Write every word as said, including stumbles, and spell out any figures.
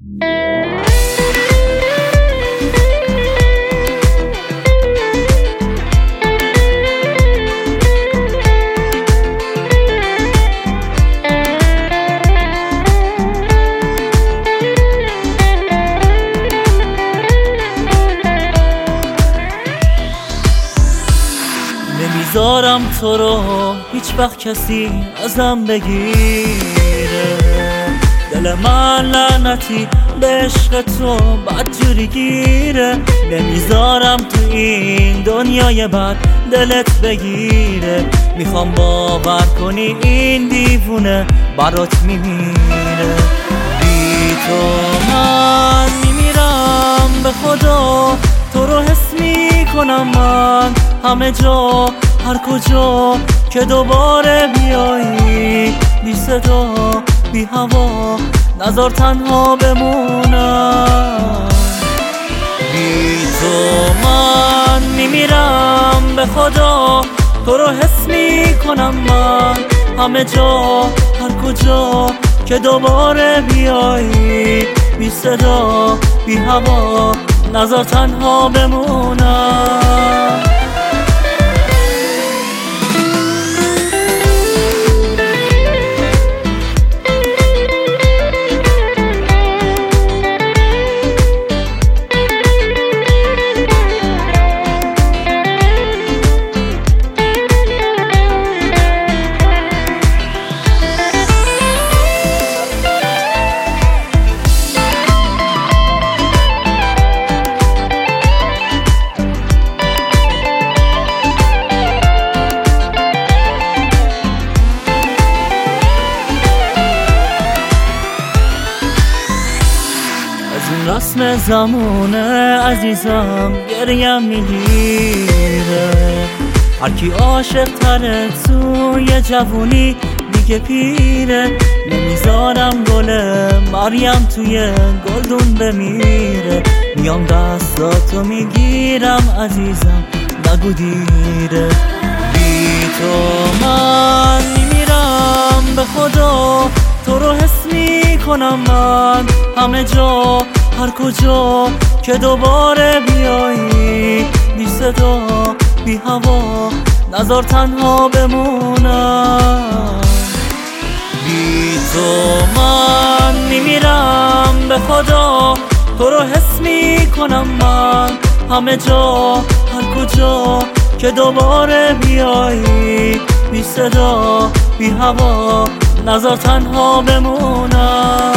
نمیذارم تو رو هیچ وقت کسی ازم بگیره، دل من لعنتی به عشق تو بدجوری گیره. نمیذارم تو این دنیای بد دلت بگیره، میخوام باور کنی این دیوونه برات میمیره. بی تو من میمیرم به خدا، تو رو حس میکنم من همه جا هر کجا که دوباره بیایی، بی صدا بی هوا نذار تنها بمونم. بی تو من میمیرم به خدا، تو رو حس میکنم من همه جا هر کجا که دوباره بیایی، بی صدا بی هوا نذار تنها بمونم. رسم زمونه عزیزم گریم میگیره، هر کی عاشق تره توی جوونی دیگه پیره. نمیذارم گل مریم توی گلدون بمیره، میام دستاتو میگیرم عزیزم نگو دیره. بی تو من میمیرم به خدا، تو رو حس میکنم من همه جا هر کجا که دوباره بیایی، بی صدا بی هوا نذار تنها بمونم. بی تو من میمیرم به خدا، تو رو حس میکنم من همه جا هر کجا که دوباره بیایی، بی صدا بی هوا نذار تنها بمونم.